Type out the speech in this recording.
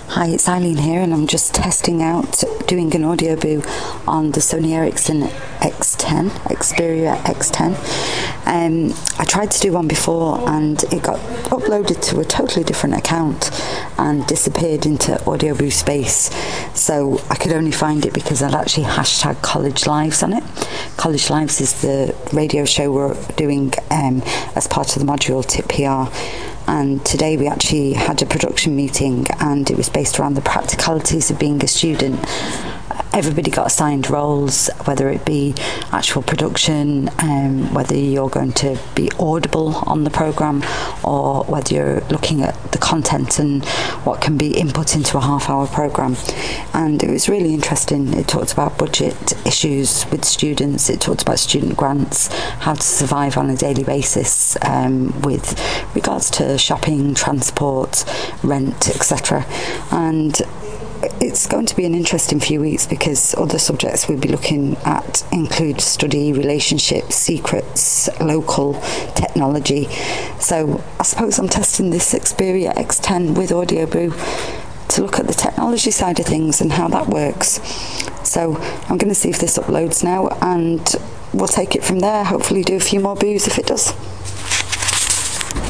Hi, it's Eileen here, and I'm just testing out doing an audio boo on the Sony Ericsson X10, Xperia X10. I tried to do one before and it got uploaded to a totally different account and disappeared into Audio Boo space. So I could only find it because I'd actually hashtag College Lives on it. College Lives is the radio show we're doing as part of the module Tip PR. And today we actually had a production meeting and it was based around the practicalities of being a student. Everybody got assigned roles, whether it be actual production, whether you're going to be audible on the programme, or whether you're looking at the content and what can be input into a half-hour programme. And it was really interesting. It talked about budget issues with students, it talked about student grants, how to survive on a daily basis with regards to shopping, transport, rent, etc. And it's going to be an interesting few weeks because other subjects we'll be looking at include study, relationships, secrets, local, technology. So I suppose I'm testing this Xperia X10 with Audio Boo to look at the technology side of things and how that works. So I'm going to see if this uploads now and we'll take it from there, hopefully do a few more boos if it does.